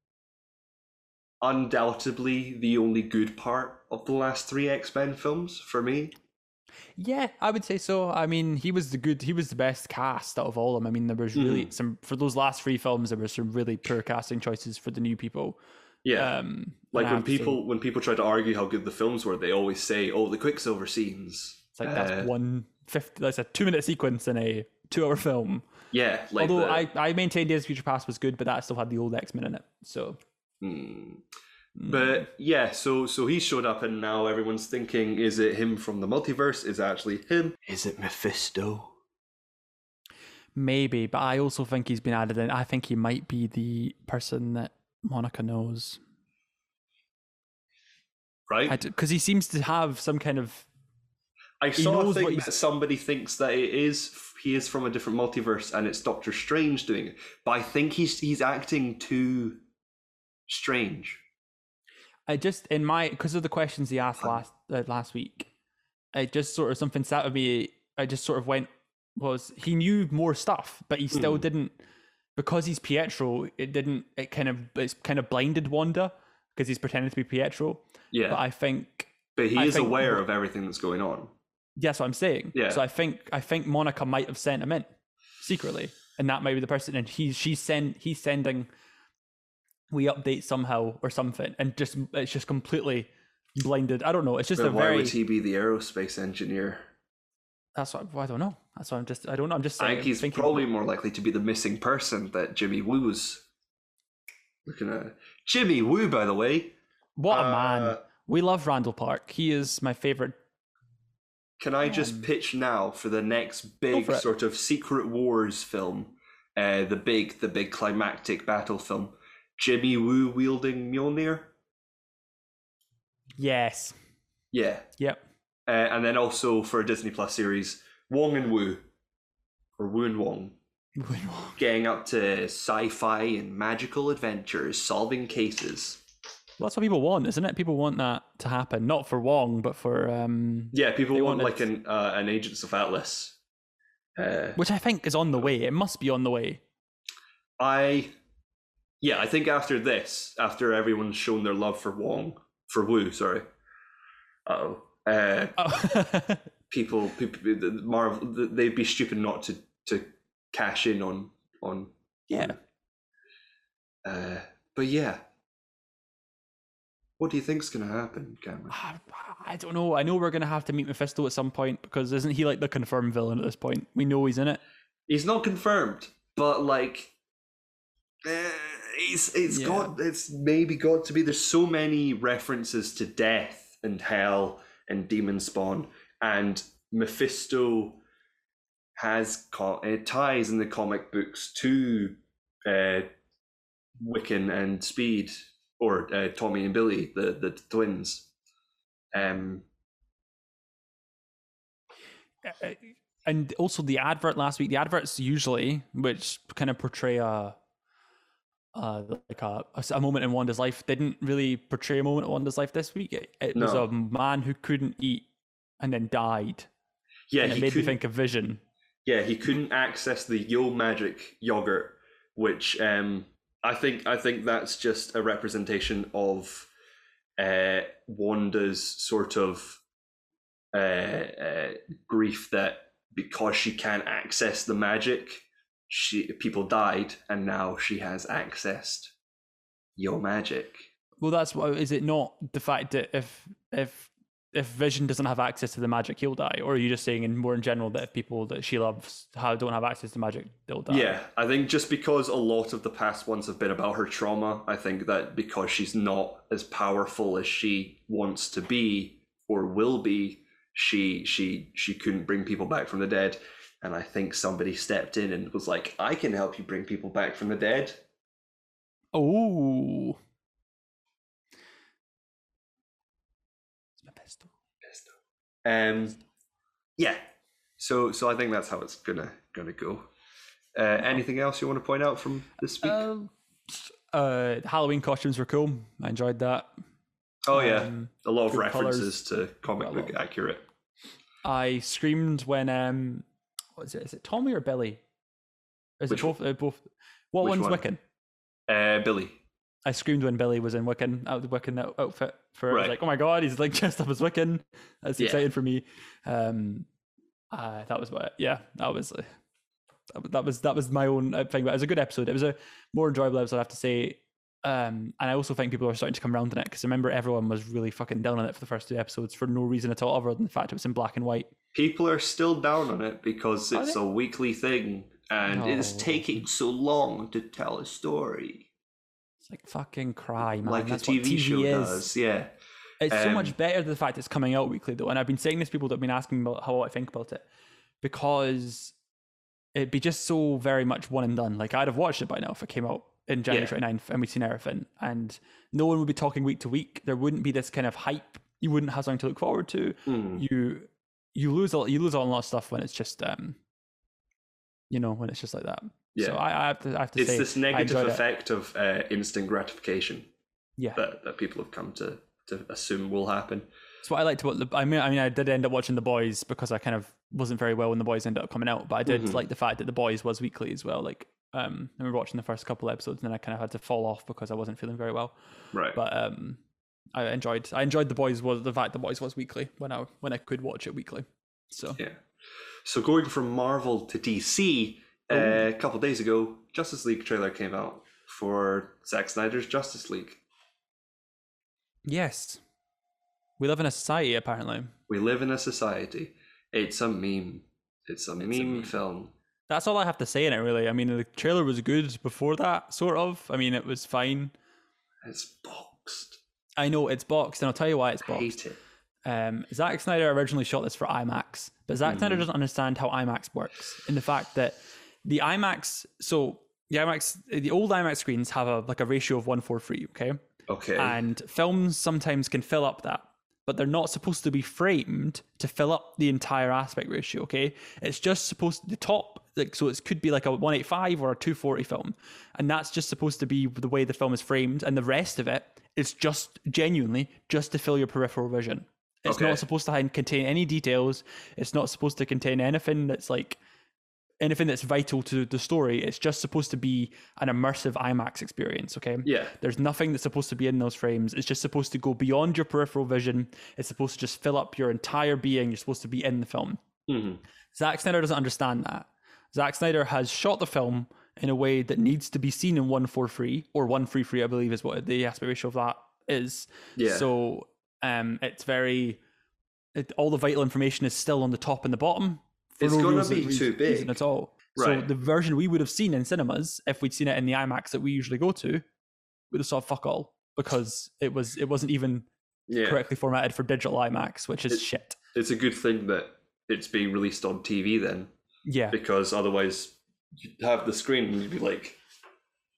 undoubtedly the only good part of the last three X-Men films for me. Yeah, I would say so. I mean, he was the good, he was the best cast out of all of them. I mean, there was really Mhm. some, for those last three films, there were some really poor casting choices for the new people. Yeah. Um, Like and I when have to say, people when people try to argue how good the films were, they always say, "Oh, the Quicksilver scenes." It's like Uh, that's one fifty, that's a two minute sequence in a two hour film. Yeah, like Although the, I, I maintain Days of Future Past was good, but that still had the old X-Men in it. So, Hmm. mm. But yeah, so so he showed up, and now everyone's thinking, is it him from the multiverse? Is it actually him? Is it Mephisto? Maybe, but I also think he's been added in. I think he might be the person that Monica knows. Right? Because he seems to have some kind of. I he saw a knows what thing he's- that somebody thinks that it is he is from a different multiverse, and it's Doctor Strange doing it. But I think he's he's acting too strange. I just in my because of the questions he asked last uh, last week, I just sort of something sat with me. I just sort of went was he knew more stuff, but he still Mm. didn't because he's Pietro. It didn't. It kind of it's kind of blinded Wanda because he's pretending to be Pietro. Yeah, But but, I think he I is think- aware of everything that's going on. that's what I'm saying. Yeah. So I think I think Monica might have sent him in secretly, and that might be the person. And he's she's send he's sending. We update somehow or something, and just it's just completely blinded. I don't know. It's just But a why very. would he be the aerospace engineer? That's what well, I don't know. That's what I'm just. I don't know. I'm just saying. I think he's thinking, probably more likely to be the missing person that Jimmy Woo's looking at. Jimmy Woo, by the way. What a uh, man! We love Randall Park. He is my favorite. Can I just Um, pitch now for the next big for it. sort of Secret Wars film? Uh, the big, the big climactic battle film. Jimmy Woo wielding Mjolnir. Yes. Yeah, Yep. uh, and then also for a Disney Plus series, Wong and Woo, or Woo and Wong, getting up to sci-fi and magical adventures, solving cases. Well, that's what people want, isn't it? People want that to happen, not for Wong, but for um, Yeah, people They want wanted- like an uh, an Agents of Atlas. Uh, which I think is on the way. It must be on the way. I, yeah, I think after this, after everyone's shown their love for Wong, for Woo, sorry. Uh-oh. Uh Oh. People, people, the- Marvel, they'd be stupid not to to cash in on on. Yeah. Uh, but yeah, what do you think's gonna happen, Cameron? I I don't know. I know we're gonna have to meet Mephisto at some point because isn't he like the confirmed villain at this point? We know he's in it. He's not confirmed, but like, eh, it's it's Yeah. got it's maybe got to be. There's so many references to death and hell and demon spawn, and Mephisto has co- uh, ties in the comic books to uh, Wiccan and Speed, or uh, Tommy and Billy, the the twins. Um, I, and also the advert last week. The adverts usually, which kind of portray a, uh, like a, a moment in Wanda's life, didn't really portray a moment in Wanda's life this week. It, it was No. a man who couldn't eat and then died. Yeah, and it he made me couldn't- think of Vision. Yeah, he couldn't access the Yo Magic yogurt, which um, I think I think that's just a representation of uh, Wanda's sort of uh, uh, grief that because she can't access the magic, she people died, and now she has accessed Yo Magic. Well, that's what is it not the fact that if if if Vision doesn't have access to the magic, he'll die, or are you just saying in more in general that if people that she loves how don't have access to magic, they'll die? Yeah, I think just because a lot of the past ones have been about her trauma, I think that because she's not as powerful as she wants to be or will be, she she she couldn't bring people back from the dead. And I think somebody stepped in and was like, I can help you bring people back from the dead. Oh. It's my pistol. Um, yeah. So so I think that's how it's gonna gonna go. Uh, anything else you want to point out from this week? Uh, uh, Halloween costumes were cool. I enjoyed that. oh yeah, um, a lot of good references to comic Got a book lot. accurate. I screamed when um, what is it? Is it Tommy or Billy? Is Which it both? Uh, both. What which one's one? Wiccan? Uh, Billy. I screamed when Billy was in Wiccan, out the Wiccan out- outfit. For I was Right. like, oh my god, he's like dressed up as Wiccan. That's Yeah. exciting for me. Um, uh, that was what. Yeah, that was. Uh, that was- that was that was my own uh, thing. But it was a good episode. It was a more enjoyable episode, I have to say. Um, and I also think people are starting to come around on it because remember everyone was really fucking down on it for the first two episodes for no reason at all, other than the fact it was in black and white. People are still down on it because Are it's they? a weekly thing and it's No. taking so long to tell a story. It's like fucking cry, man. like a That's T V, what T V show is. does. Yeah. It's so Um, much better the fact it's coming out weekly though, and I've been saying this to people that have been asking me about how I think about it because it'd be just so very much one and done. Like I'd have watched it by now if it came out in January Yeah. twenty-ninth and we'd seen everything, and no one would be talking week to week. There wouldn't be this kind of hype. You wouldn't have something to look forward to. Mm. You you lose a you lose a lot of stuff when it's just um you know when it's just like that. Yeah. So I, I have to I have to It's say this I negative enjoyed it. effect of uh, instant gratification Yeah. that, that people have come to, to assume will happen. That's what I liked about the. I mean, I mean, I did end up watching The Boys because I kind of wasn't very well when The Boys ended up coming out, but I did Mhm. like the fact that The Boys was weekly as well. Like, um, I remember watching the first couple episodes, and then I kind of had to fall off because I wasn't feeling very well. Right. But um, I enjoyed. I enjoyed The Boys was the fact The Boys was weekly when I when I could watch it weekly. So Yeah. So going from Marvel to D C, uh, a couple days ago, Justice League trailer came out for Zack Snyder's Justice League. yes, we live in a society apparently. We live in a society. It's a meme. It's a, meme, meme. film. That's all I have to say in it. Really, I mean, the trailer was good before that, sort of. I mean, it was fine. It's boxed. I know it's boxed, and I'll tell you why it's I boxed. hate it. Um, Zack Snyder originally shot this for IMAX, but Zack Snyder Mhm. doesn't understand how IMAX works. In the fact that the IMAX, so the IMAX, the old IMAX screens have a like a ratio of one four three, okay, Okay. and films sometimes can fill up that, but they're not supposed to be framed to fill up the entire aspect ratio. Okay, it's just supposed to, the top, like so it could be like a one eighty-five or a two forty film, and that's just supposed to be the way the film is framed, and the rest of it is just genuinely just to fill your peripheral vision. It's Okay. not supposed to hide- contain any details. It's not supposed to contain anything that's like anything that's vital to the story. It's just supposed to be an immersive IMAX experience. Okay. yeah. There's nothing that's supposed to be in those frames. It's just supposed to go beyond your peripheral vision. It's supposed to just fill up your entire being. You're supposed to be in the film. hmm Zack Snyder doesn't understand that. Zack Snyder has shot the film in a way that needs to be seen in one forty-three or one thirty-three, I believe is what the aspect ratio of that is. Yeah. So um, it's very, it, all the vital information is still on the top and the bottom. for It's no gonna reason- be too reason- reason big. at all. So Right. the version we would have seen in cinemas, if we'd seen it in the IMAX that we usually go to, would have saw fuck all because it was it wasn't even Yeah. correctly formatted for digital IMAX, which is It- shit. It's a good thing that it's being released on T V then, Yeah, because otherwise you'd have the screen and you'd be like,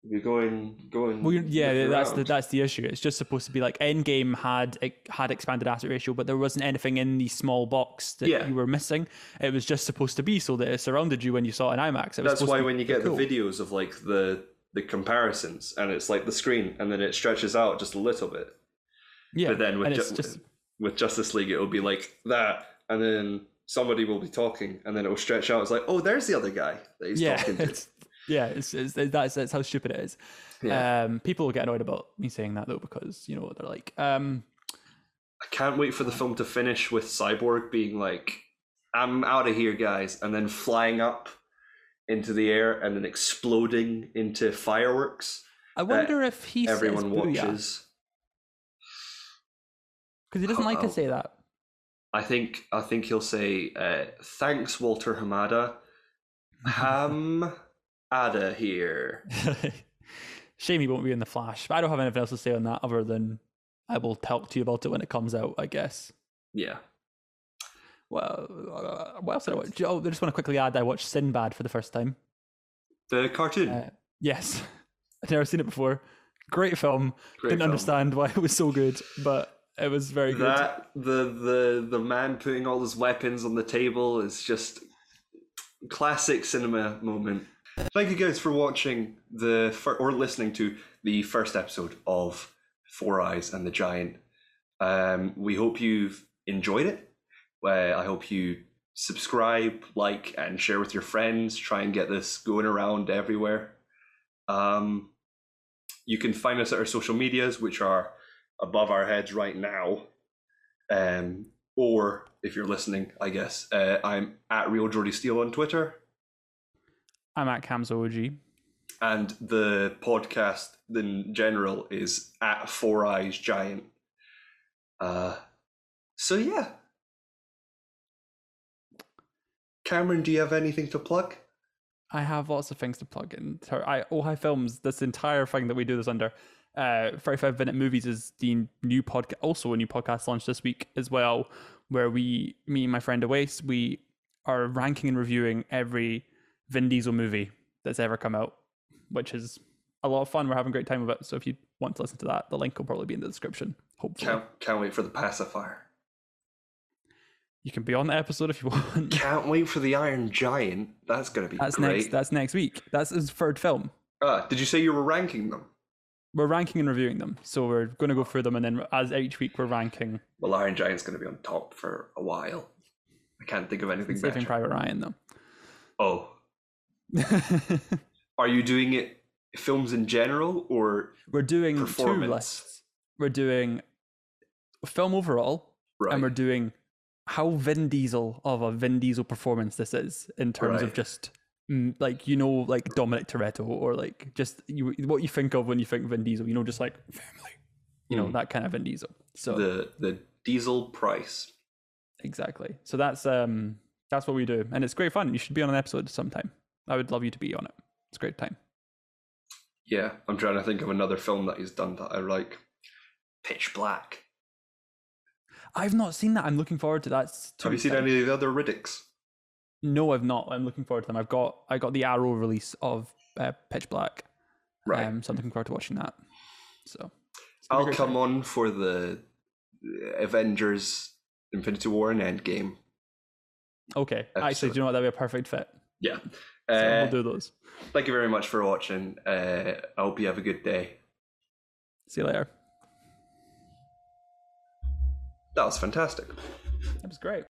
You're going, going. Well, yeah, looking that's the around. that's the issue. It's just supposed to be like Endgame had it had expanded aspect ratio, but there wasn't anything in the small box that Yeah. you were missing. It was just supposed to be so that it surrounded you when you saw it in IMAX. It was That's supposed why to be when you get cool. the videos of like the the comparisons, and it's like the screen, and then it stretches out just a little bit. yeah, But then with and it's ju- just with Justice League, it will be like that, and then somebody will be talking, and then it will stretch out. It's like, oh, there's the other guy that he's yeah, talking to. it's, yeah, it's, it's that's that's how stupid it is. Yeah. Um, people will get annoyed about me saying that though because you know they're like, um, I can't wait for the film to finish with Cyborg being like, "I'm out of here, guys," and then flying up into the air and then exploding into fireworks. I wonder if he Everyone says booyah watches. because he doesn't like to Oh. say that. I think I think he'll say, uh, "Thanks, Walter Hamada. Ham Ada here." Shame he won't be in the Flash, but I don't have anything else to say on that other than I will talk to you about it when it comes out, I guess. Yeah. Well, uh, what else did I watch? Oh, I just want to quickly add I watched Sinbad for the first time. The cartoon. Uh, yes. I'd never seen it before. Great film. Great Didn't film. understand why it was so good, but it was very good. That the the the man putting all his weapons on the table is just classic cinema moment. Thank you guys for watching the fir- or listening to the first episode of Four Eyes and the Giant. Um, we hope you've enjoyed it. Uh, I hope you subscribe, like, and share with your friends. Try and get this going around everywhere. Um, you can find us at our social medias, which are above our heads right now. Um, or if you're listening, I guess, uh, I'm at Real Jordy Steele on Twitter. I'm at Cam's O G. And the podcast in general is at Four Eyes Giant. Uh, so yeah. Cameron, do you have anything to plug? I have lots of things to plug in. So I Oh Hi Films, this entire thing that we do this under. Uh, thirty-five Minute Movies is the new podcast, also a new podcast launched this week as well, where we, me and my friend Awais, we are ranking and reviewing every Vin Diesel movie that's ever come out, which is a lot of fun. We're having a great time with it. So if you want to listen to that, the link will probably be in the description. Hopefully, Can't, can't wait for the pacifier. you can be on the episode if you want. Can't wait for the Iron Giant. That's going to be That's great. next. That's next week. That's his third film. Ah, did you say you were ranking them? We're ranking and reviewing them, so we're going to go through them, and then as each week we're ranking. Well, Iron Giant's going to be on top for a while. I can't think of anything Saving better. Private Ryan, though. Oh, are you doing it films in general or We're doing two performance? lists. We're doing film overall, Right. and we're doing how Vin Diesel of a Vin Diesel performance this is in terms of Right. just mm, like you know like Dominic Toretto or like just you what you think of when you think Vin Diesel. You know, just like family. You know Mm. that kind of Vin Diesel. So the the diesel price. exactly. So that's um that's what we do, and it's great fun. You should be on an episode sometime. I would love you to be on it. It's a great time. Yeah, I'm trying to think of another film that he's done that I like. Pitch Black. I've not seen that. I'm looking forward to that. It's two Have you weeks seen time. any of the other Riddicks? No, I've not. I'm looking forward to them. I've got I got the Arrow release of uh, Pitch Black. Right. Um, so I'm looking forward to watching that. So it's gonna be a I'll great come time. on for the Avengers Infinity War and Endgame. Okay. Actually, episode. do you know what? That'd be a perfect fit. Yeah. So Uh, we'll do those. Thank you very much for watching. Uh, I hope you have a good day. See you later. That was fantastic. That was great.